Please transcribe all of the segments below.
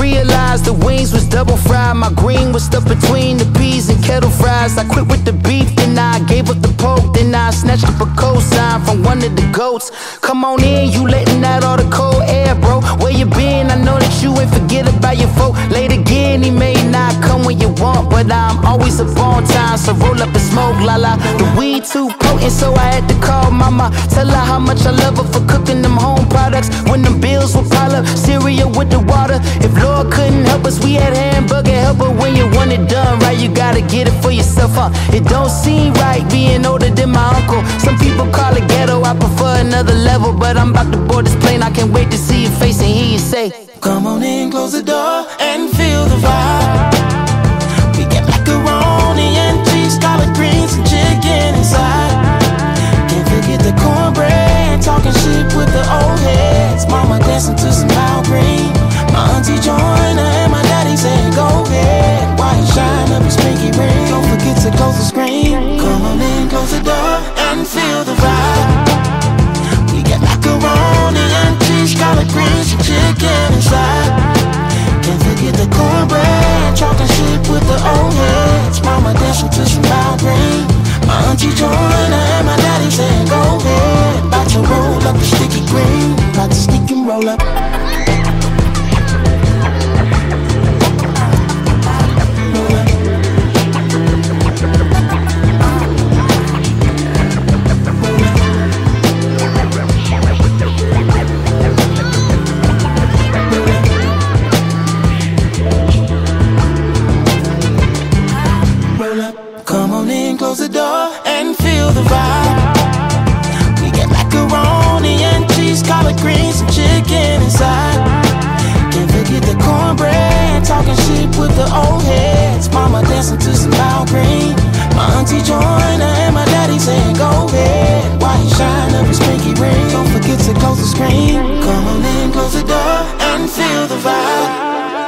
realized the wings was double fried. My green was stuffed between the peas and kettle fries. I quit with the beef, then I gave up the pork. Then I snatched up a cosign from one of the goats. Come on in, you letting out all the cold air, bro. Where you been? I know that you ain't forget about your folk. Late again, he may not come when you want, but I'm always up on time, so roll up and smoke, la la. The weed too potent, so I had to call mama. Tell her how much I love her for cooking them home products. When them bills would pile up, cereal with the water. If Lord couldn't help us, we had hamburger helper. When you want it done right, you gotta get it for yourself, huh? It don't seem right being older than my uncle. Some people call it ghetto, I prefer another level. But I'm about to board this plane, I can't wait to see your face and hear you say, come on in, close the door and feel the vibe. We get macaroni and cheese, collard greens and chicken inside. Can't forget the cornbread, talking shit with the old heads. Mama dancing to some loud green. My auntie joined her and my daddy said, go ahead. Why you shine up his pinky ring? Don't forget to close the screen. Come on in, close the door and feel the vibe. We get macaroni and cheese, collard greens and chicken inside. Can't forget the cornbread, talking shit with the old heads. Mama dancing to some loud green. My auntie joined her and my daddy said, go ahead. About to roll up the sticky green, about to sneak and roll up. Come on in, close the door and feel the vibe. We get macaroni and cheese, collard greens and chicken inside. Can't forget the cornbread, talking shit with the old heads. Mama dancing to some loud green. My auntie joined her and my daddy said, go ahead. Why you shine up his pinky ring? Don't forget to close the screen. Come on in, close the door and feel the vibe.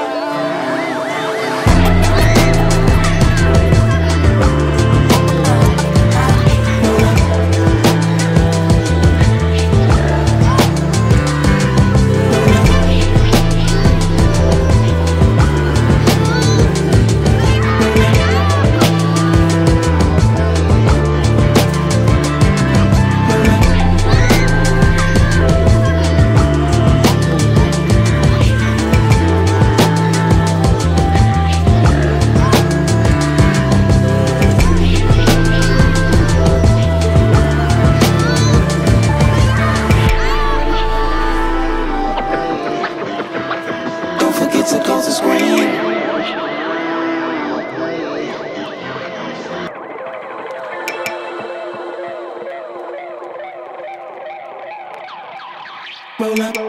To close the screen. Roll up.